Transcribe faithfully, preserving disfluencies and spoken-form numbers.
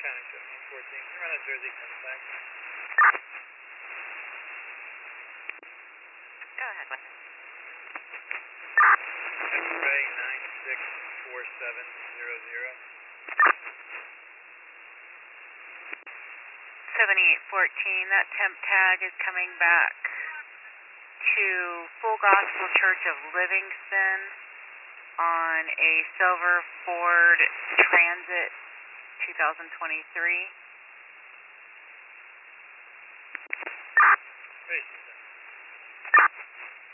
Pennington, one fourteen. Can you run a Jersey comes back? Go ahead. X-ray nine six four seven zero zero. seventy-eight fourteen, that temp tag is coming back to Full Gospel Church of Livingston on a silver Ford Transit twenty twenty-three. Hey,